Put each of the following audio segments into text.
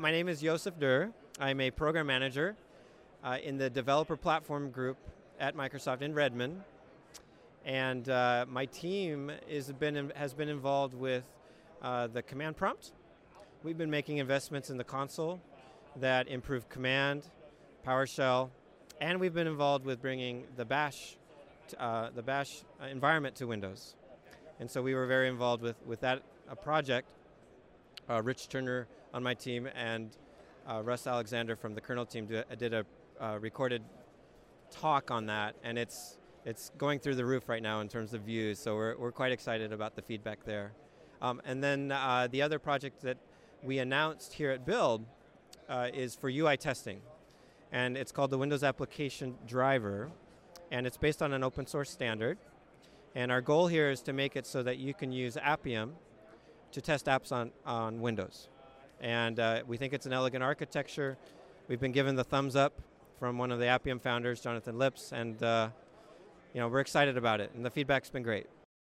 my name is Joseph Durr. I'm a program manager in the developer platform group at Microsoft in Redmond. And my team has been involved with the command prompt. We've been making investments in the console that improve command, PowerShell, and we've been involved with bringing the Bash environment to Windows. And so we were very involved with that project. Rich Turner on my team and Russ Alexander from the kernel team did a recorded talk on that, and it's going through the roof right now in terms of views, so we're quite excited about the feedback there. And then the other project that we announced here at Build is for UI testing, and it's called the Windows Application Driver, and it's based on an open source standard. And our goal here is to make it so that you can use Appium to test apps on Windows. And we think it's an elegant architecture. We've been given the thumbs up from one of the Appium founders, Jonathan Lips, and we're excited about it, and the feedback's been great.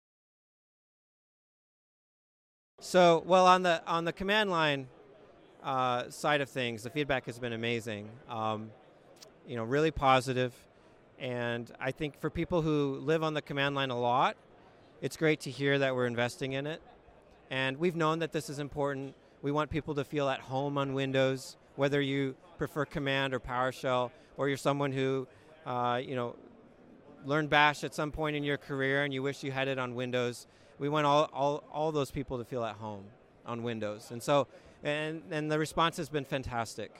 So, well, on the command line side of things, the feedback has been amazing. Really positive. And I think for people who live on the command line a lot, it's great to hear that we're investing in it. And we've known that this is important. We want people to feel at home on Windows, whether you prefer command or PowerShell, or you're someone who, learned Bash at some point in your career and you wish you had it on Windows. We want all those people to feel at home on Windows. And so, and the response has been fantastic.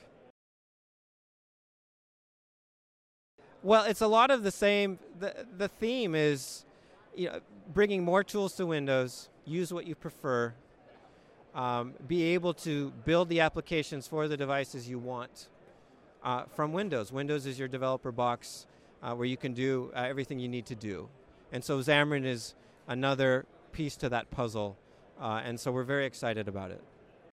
Well, it's a lot of the same. The theme is, bringing more tools to Windows, use what you prefer, be able to build the applications for the devices you want from Windows. Windows is your developer box where you can do everything you need to do. And so Xamarin is another piece to that puzzle, and so we're very excited about it.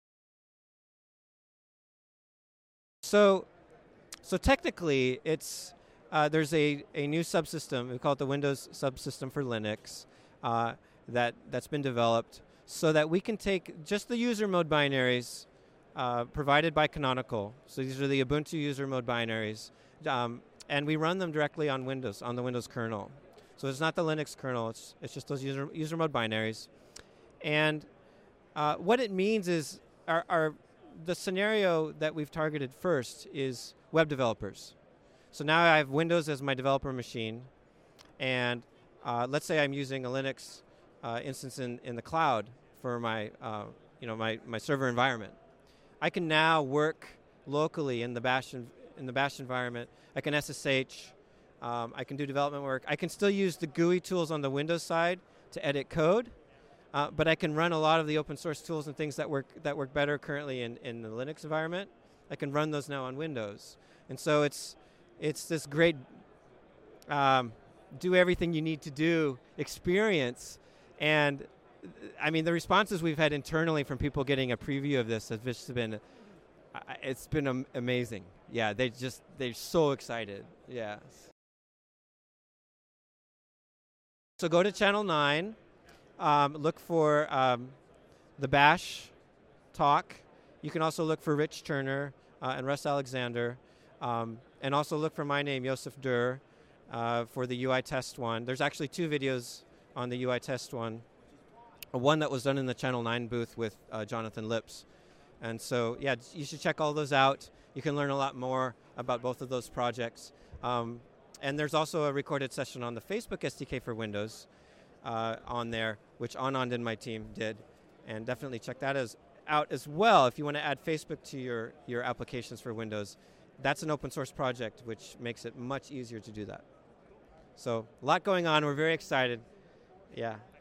So technically, it's there's a new subsystem. We call it the Windows subsystem for Linux that's been developed so that we can take just the user mode binaries provided by Canonical. So these are the Ubuntu user mode binaries, and we run them directly on Windows, on the Windows kernel. So it's not the Linux kernel, it's just those user mode binaries. And what it means is the scenario that we've targeted first is web developers. So now I have Windows as my developer machine, and let's say I'm using a Linux instance in the cloud for my my server environment. I can now work locally in the Bash environment. I can SSH. I can do development work. I can still use the GUI tools on the Windows side to edit code, but I can run a lot of the open source tools and things that work better currently in the Linux environment. I can run those now on Windows, and so it's this great do everything you need to do experience. And I mean, the responses we've had internally from people getting a preview of this have just been, it's been amazing. Yeah, they're so excited. Yes. So go to Channel 9, look for the Bash talk. You can also look for Rich Turner and Russ Alexander. And also look for my name, Joseph Durr, for the UI test one. There's actually 2 videos on the UI test one. One that was done in the Channel 9 booth with Jonathan Lips. And so, yeah, you should check all those out. You can learn a lot more about both of those projects. And there's also a recorded session on the Facebook SDK for Windows on there, which Anand and my team did. And definitely check that out as well if you want to add Facebook to your applications for Windows. That's an open source project, which makes it much easier to do that. So a lot going on. We're very excited. Yeah.